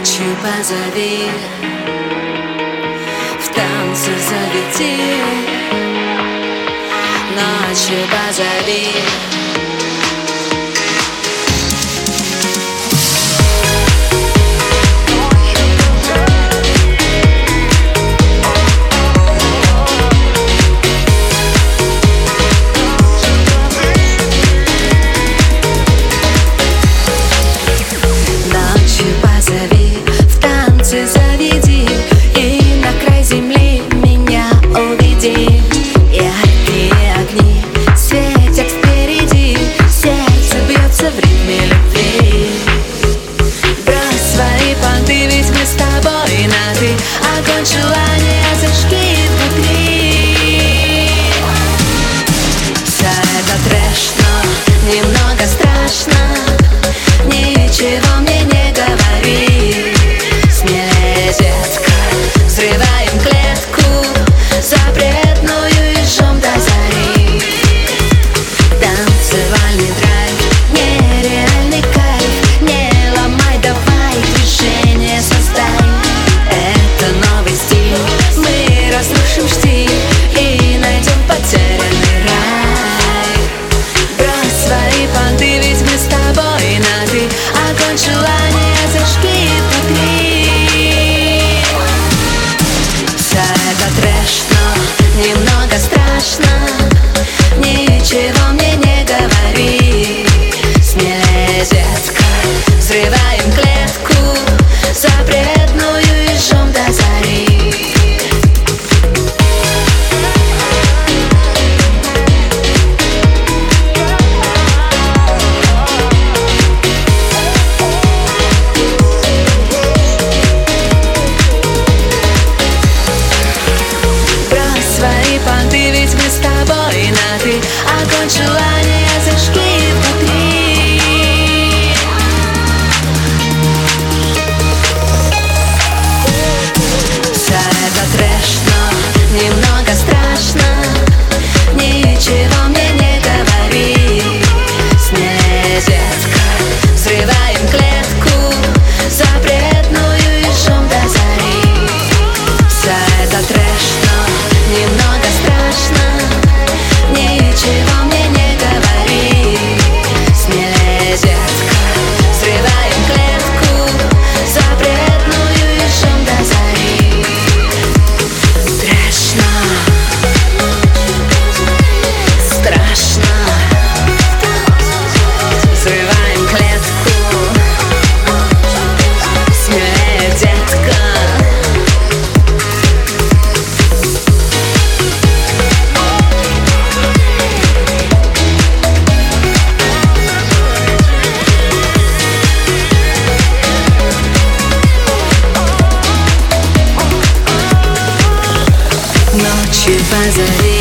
Ночью позови, в танце заведи. Ночью позови. Заведи и на край земли меня уведи. Яркие огни светят впереди, сердце бьется в ритме любви. Брось свои понты, ведь мы с тобой на ты. Огонь желания зажги внутри. Все это трэш, но немного страшно. Ничего мне не говори. Детка, взрываем клетку запретную и жжем до зари. Танцевальный драйв, нереальный кайф. Не ломай, давай движение создай. Это новый стиль, мы разрушим штиль и найдем потерянный рай. Брось свои понты, ведь мы с тобой на ты. Огонь желания зажги внутри. Это трэш, но немного страшно. Ничего мне не говори. Смелее, детка, взрываем клетку запретную и жжем до зари. Понты, ведь мы с тобой на ты. Огонь желания зажги внутри. Все это трэш, но немного страшно. Ничего мне не говори. Смелее, детка, взрываем клетку запретную и жжем до зари. Все это трэш, но немного страшно. Ничего мне не говори. Смелее, детка, взрываем клетку запретную и жжем до зари. Страшно, страшно. Взрываем клетку. Смелее, детка. Ночью позови.